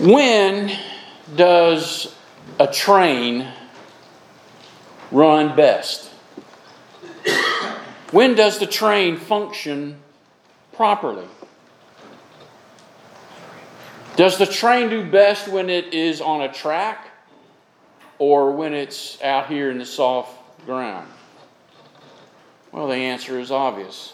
When does a train run best? When does the train function properly? Does the train do best when it is on a track or when it's out here in the soft ground? Well, the answer is obvious.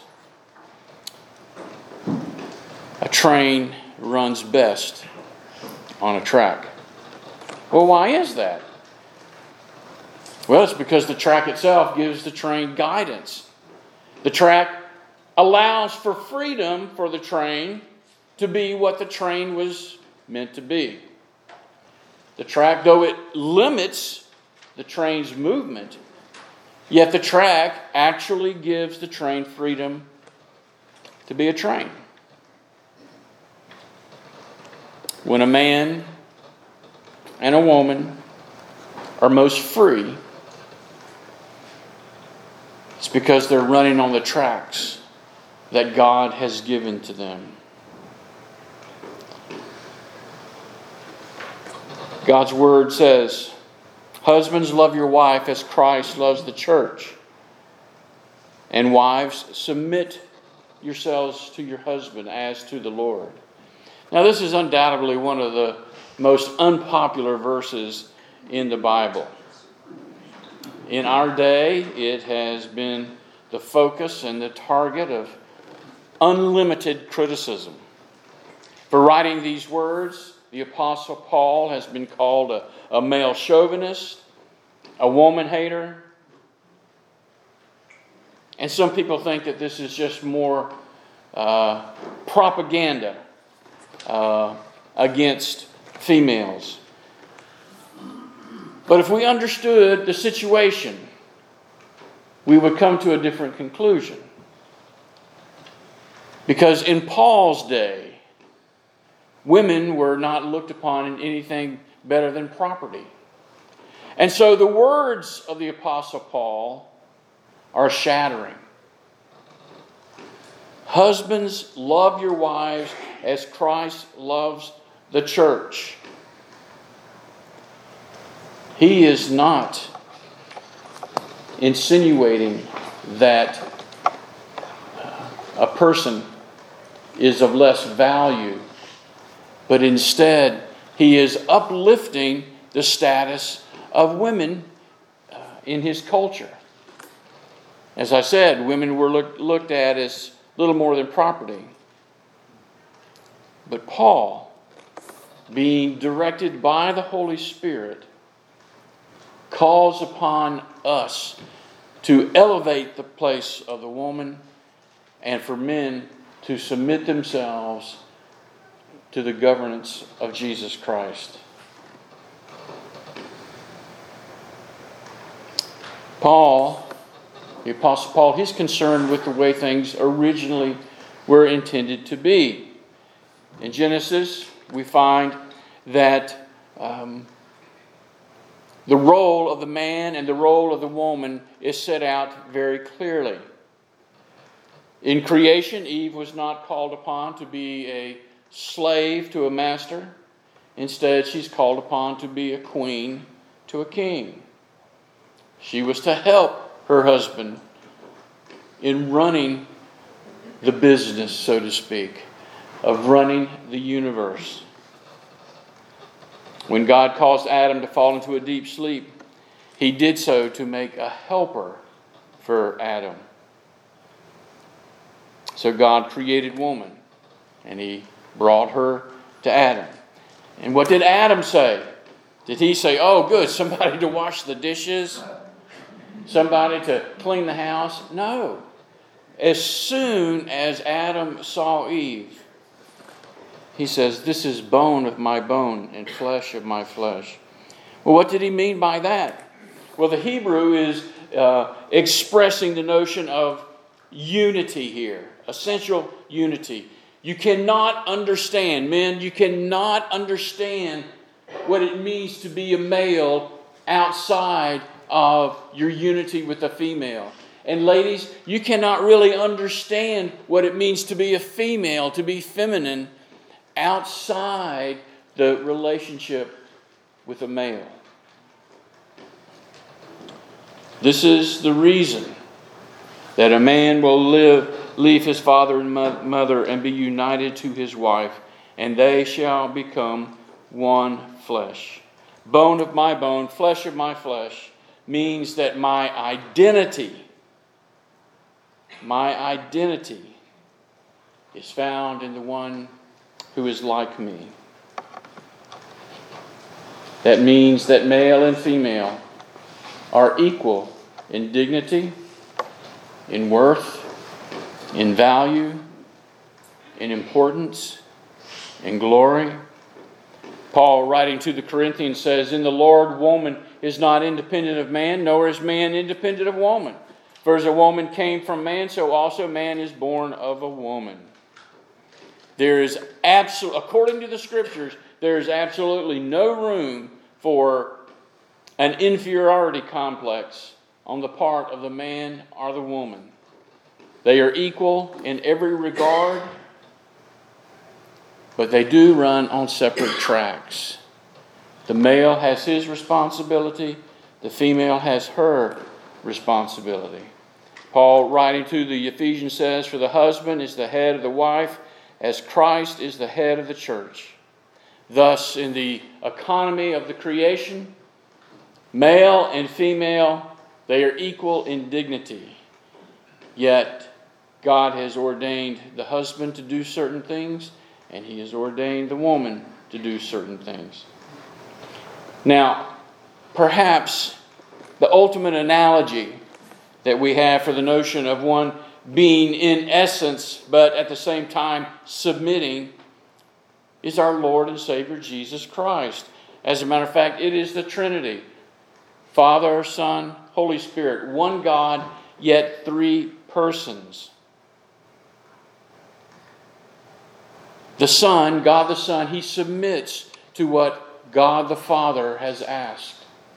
A train runs best on a track. Well, why is that? Well, it's because the track itself gives the train guidance. The track allows for freedom for the train to be what the train was meant to be. The track, though it limits the train's movement, yet the track actually gives the train freedom to be a train. When a man and a woman are most free, it's because they're running on the tracks that God has given to them. God's Word says, "Husbands, love your wife as Christ loves the church. And wives, submit yourselves to your husband as to the Lord." Now, this is undoubtedly one of the most unpopular verses in the Bible. In our day, it has been the focus and the target of unlimited criticism. For writing these words, the Apostle Paul has been called a male chauvinist, a woman hater. And some people think that this is just more propaganda against females. But if we understood the situation, we would come to a different conclusion. Because in Paul's day, women were not looked upon in anything better than property. And so the words of the Apostle Paul are shattering. Husbands, love your wives as Christ loves the church. He is not insinuating that a person is of less value, but instead he is uplifting the status of women in his culture. As I said, women were looked at as little more than property. But Paul, being directed by the Holy Spirit, calls upon us to elevate the place of the woman and for men to submit themselves to the governance of Jesus Christ. Paul, the Apostle Paul, he's concerned with the way things originally were intended to be. In Genesis, we find that the role of the man and the role of the woman is set out very clearly. In creation, Eve was not called upon to be a slave to a master. Instead, she's called upon to be a queen to a king. She was to help her husband in running the business, so to speak, of running the universe. When God caused Adam to fall into a deep sleep, he did so to make a helper for Adam. So God created woman, and he brought her to Adam. And what did Adam say? Did he say, "Oh, good, somebody to wash the dishes? Somebody to clean the house?" No. As soon as Adam saw Eve, he says, "This is bone of my bone and flesh of my flesh." Well, what did he mean by that? Well, the Hebrew is expressing the notion of unity here, essential unity. You cannot understand, men, you cannot understand what it means to be a male outside of your unity with a female. And ladies, you cannot really understand what it means to be a female, to be feminine, outside the relationship with a male. This is the reason that a man will leave his father and mother and be united to his wife, and they shall become one flesh. Bone of my bone, flesh of my flesh means that my identity is found in the one who is like me. That means that male and female are equal in dignity, in worth, in value, in importance, in glory. Paul, writing to the Corinthians, says, "In the Lord, woman is not independent of man, nor is man independent of woman. For as a woman came from man, so also man is born of a woman." There is according to the Scriptures, there is absolutely no room for an inferiority complex on the part of the man or the woman. They are equal in every regard, but they do run on separate tracks. The male has his responsibility, the female has her responsibility. Paul, writing to the Ephesians, says, "For the husband is the head of the wife, as Christ is the head of the church." Thus, in the economy of the creation, male and female, they are equal in dignity. Yet, God has ordained the husband to do certain things, and He has ordained the woman to do certain things. Now, perhaps the ultimate analogy that we have for the notion of one being in essence, but at the same time submitting, is our Lord and Savior Jesus Christ. As a matter of fact, it is the Trinity. Father, Son, Holy Spirit. One God, yet three persons. The Son, God the Son, He submits to what God the Father has asked.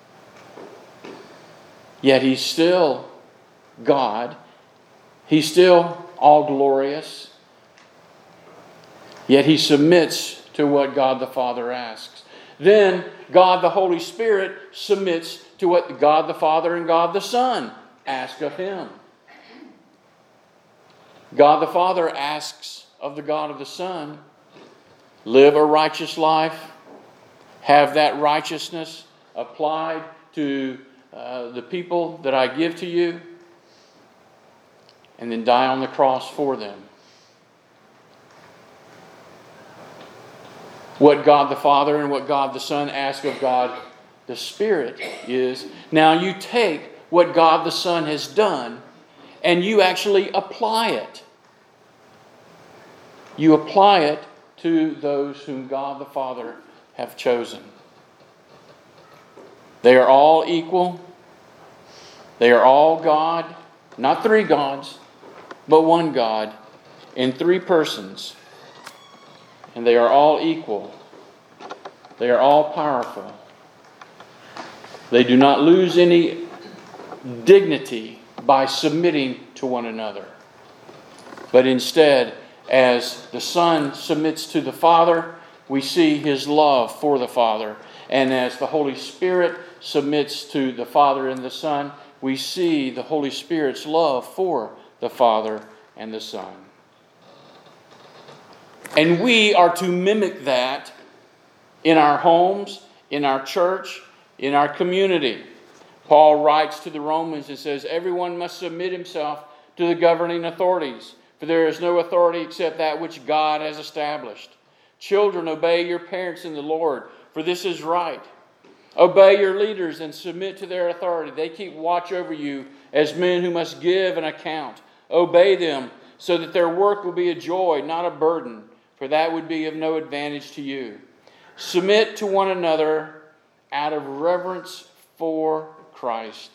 Yet He's still God. He's still all glorious. Yet He submits to what God the Father asks. Then God the Holy Spirit submits to what God the Father and God the Son ask of Him. God the Father asks of the God of the Son, live a righteous life, have that righteousness applied to the people that I give to you, and then die on the cross for them. What God the Father and what God the Son ask of God the Spirit is, now you take what God the Son has done and you actually apply it. You apply it to those whom God the Father have chosen. They are all equal. They are all God, not three gods, but one God in three persons. And they are all equal. They are all powerful. They do not lose any dignity by submitting to one another. But instead, as the Son submits to the Father, we see His love for the Father. And as the Holy Spirit submits to the Father and the Son, we see the Holy Spirit's love for the Father and the Son. And we are to mimic that in our homes, in our church, in our community. Paul writes to the Romans and says, "Everyone must submit himself to the governing authorities, for there is no authority except that which God has established. Children, obey your parents in the Lord, for this is right. Obey your leaders and submit to their authority. They keep watch over you as men who must give an account. Obey them so that their work will be a joy, not a burden, for that would be of no advantage to you. Submit to one another out of reverence for Christ."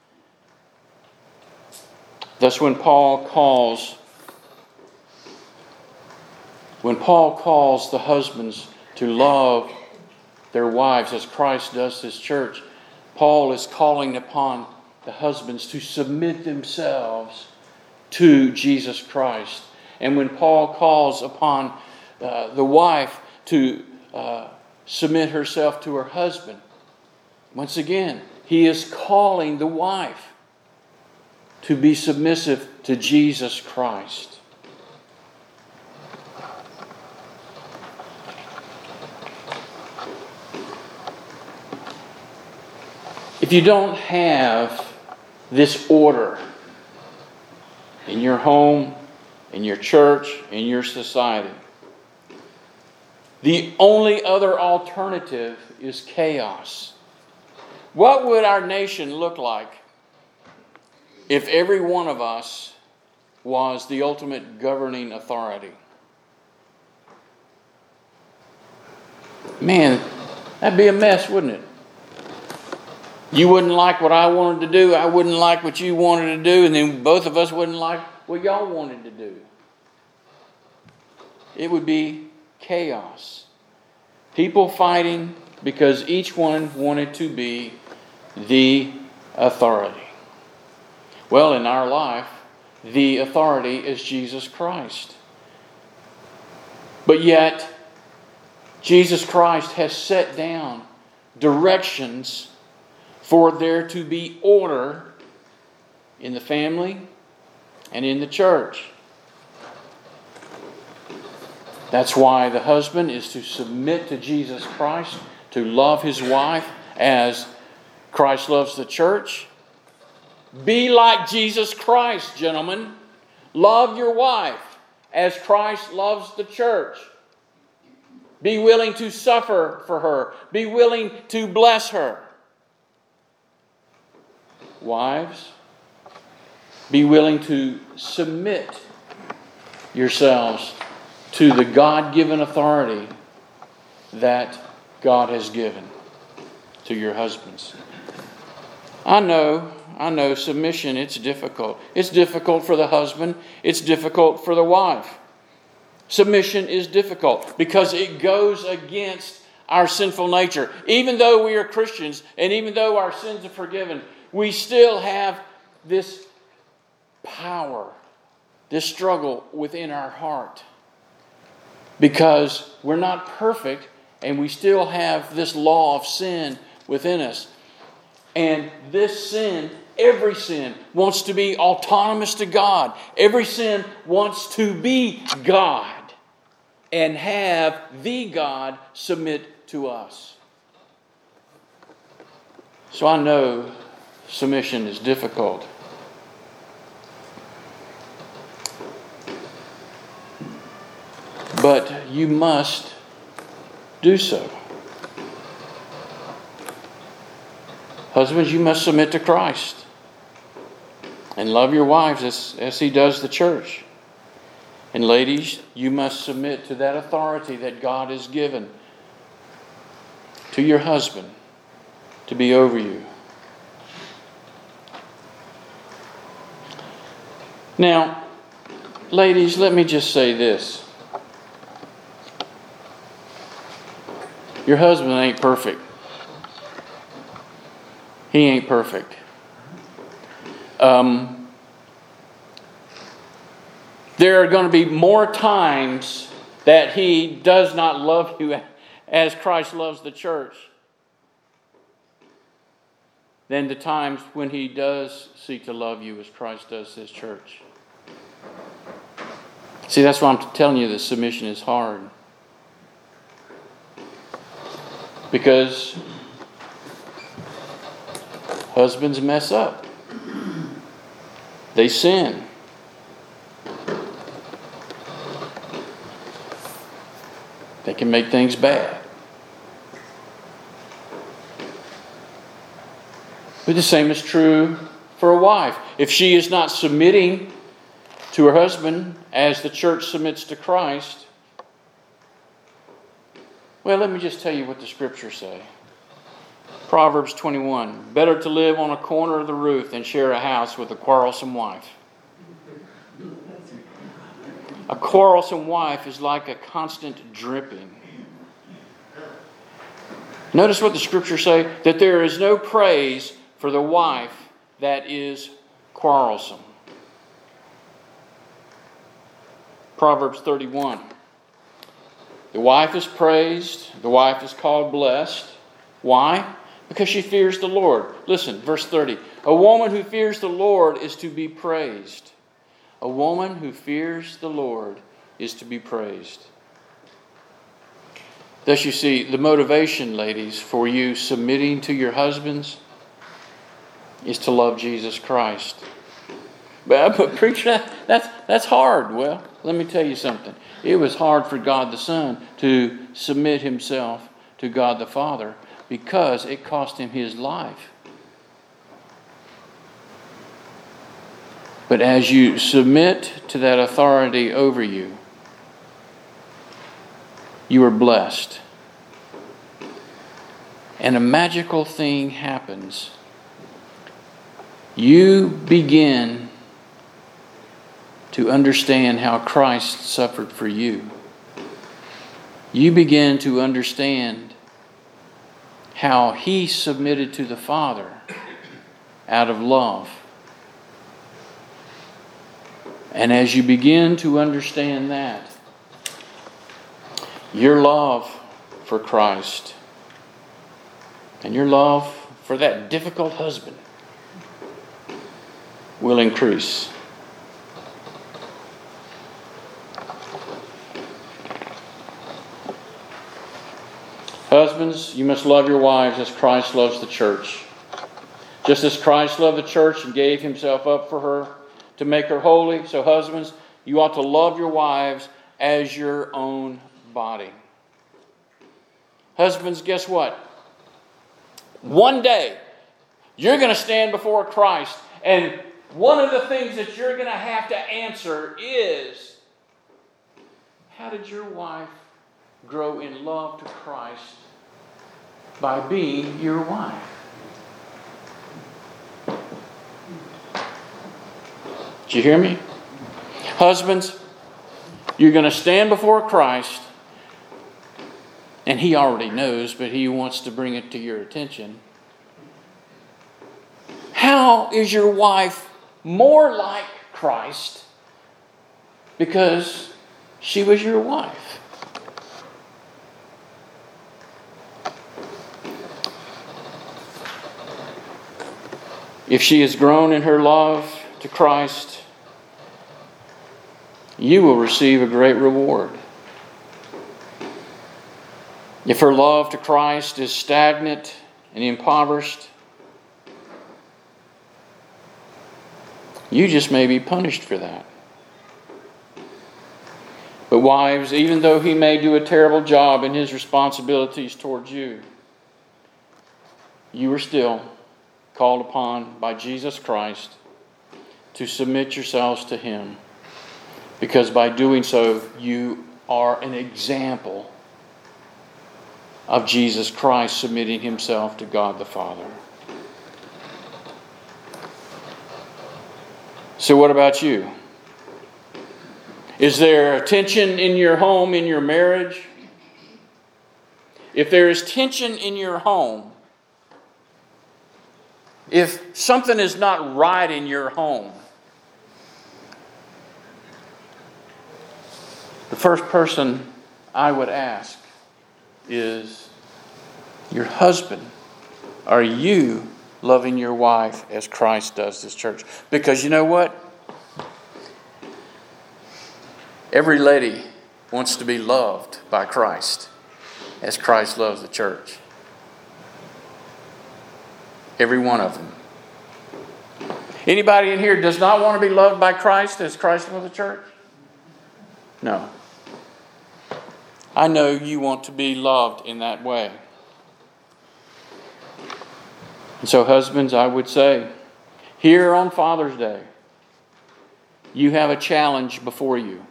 Thus when Paul calls the husbands to love their wives as Christ does His church, Paul is calling upon the husbands to submit themselves to Jesus Christ. And when Paul calls upon the wife to submit herself to her husband. Once again, he is calling the wife to be submissive to Jesus Christ. If you don't have this order in your home, in your church, in your society, the only other alternative is chaos. What would our nation look like if every one of us was the ultimate governing authority? Man, that'd be a mess, wouldn't it? You wouldn't like what I wanted to do, I wouldn't like what you wanted to do, and then both of us wouldn't like what y'all wanted to do. It would be chaos. People fighting because each one wanted to be the authority. Well, in our life, the authority is Jesus Christ. But yet, Jesus Christ has set down directions for there to be order in the family and in the church. That's why the husband is to submit to Jesus Christ, to love his wife as Christ loves the church. Be like Jesus Christ, gentlemen. Love your wife as Christ loves the church. Be willing to suffer for her. Be willing to bless her. Wives, be willing to submit yourselves to the God-given authority that God has given to your husbands. I know submission, it's difficult. It's difficult for the husband. It's difficult for the wife. Submission is difficult because it goes against our sinful nature. Even though we are Christians and even though our sins are forgiven, we still have this power, this struggle within our heart. Because we're not perfect and we still have this law of sin within us. And this sin, every sin, wants to be autonomous to God. Every sin wants to be God and have the God submit to us. So I know submission is difficult. But you must do so. Husbands, you must submit to Christ and love your wives as He does the church. And ladies, you must submit to that authority that God has given to your husband to be over you. Now, ladies, let me just say this. Your husband ain't perfect. He ain't perfect. There are going to be more times that he does not love you as Christ loves the church than the times when he does seek to love you as Christ does his church. See, that's why I'm telling you that submission is hard. Because husbands mess up. They sin. They can make things bad. But the same is true for a wife. If she is not submitting to her husband as the church submits to Christ, well, let me just tell you what the scriptures say. Proverbs 21. Better to live on a corner of the roof than share a house with a quarrelsome wife. A quarrelsome wife is like a constant dripping. Notice what the scriptures say, that there is no praise for the wife that is quarrelsome. Proverbs 31. The wife is praised. The wife is called blessed. Why? Because she fears the Lord. Listen, verse 30. A woman who fears the Lord is to be praised. A woman who fears the Lord is to be praised. Thus you see, the motivation, ladies, for you submitting to your husbands is to love Jesus Christ. But preacher, that's hard. Well, let me tell you something. It was hard for God the Son to submit himself to God the Father because it cost him his life. But as you submit to that authority over you, you are blessed. And a magical thing happens. You begin to understand how Christ suffered for you. You begin to understand how he submitted to the Father out of love. And as you begin to understand that, your love for Christ and your love for that difficult husband will increase. Husbands, you must love your wives as Christ loves the church. Just as Christ loved the church and gave himself up for her to make her holy, so husbands, you ought to love your wives as your own body. Husbands, guess what? One day, you're going to stand before Christ, and one of the things that you're going to have to answer is, how did your wife grow in love to Christ by being your wife? Did you hear me? Husbands, you're going to stand before Christ, and he already knows, but he wants to bring it to your attention. How is your wife more like Christ because she was your wife? If she has grown in her love to Christ, you will receive a great reward. If her love to Christ is stagnant and impoverished, you just may be punished for that. But wives, even though he may do a terrible job in his responsibilities towards you, you are still called upon by Jesus Christ to submit yourselves to him, because by doing so you are an example of Jesus Christ submitting himself to God the Father. So what about you? Is there tension in your home, in your marriage? If there is tension in your home, if something is not right in your home, the first person I would ask is your husband. Are you loving your wife as Christ does this church? Because you know what? Every lady wants to be loved by Christ as Christ loves the church. Every one of them. Anybody in here does not want to be loved by Christ as Christ loves the church? No. I know you want to be loved in that way. And so, husbands, I would say, here on Father's Day, you have a challenge before you.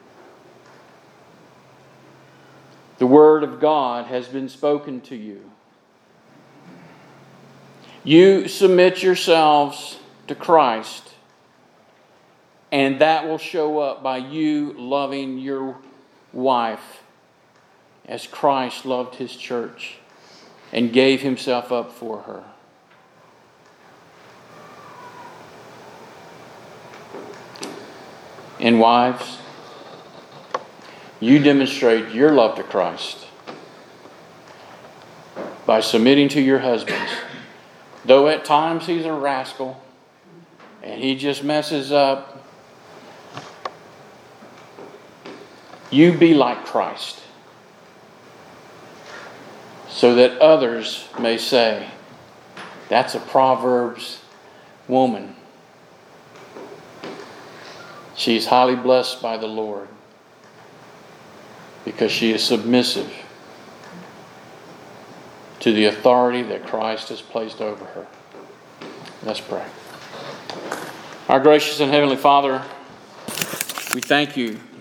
The Word of God has been spoken to you. You submit yourselves to Christ, and that will show up by you loving your wife as Christ loved his church and gave himself up for her. And wives, you demonstrate your love to Christ by submitting to your husbands. Though at times he's a rascal and he just messes up, you be like Christ, so that others may say, that's a Proverbs woman. She's highly blessed by the Lord because she is submissive to the authority that Christ has placed over her. Let's pray. Our gracious and heavenly Father, we thank you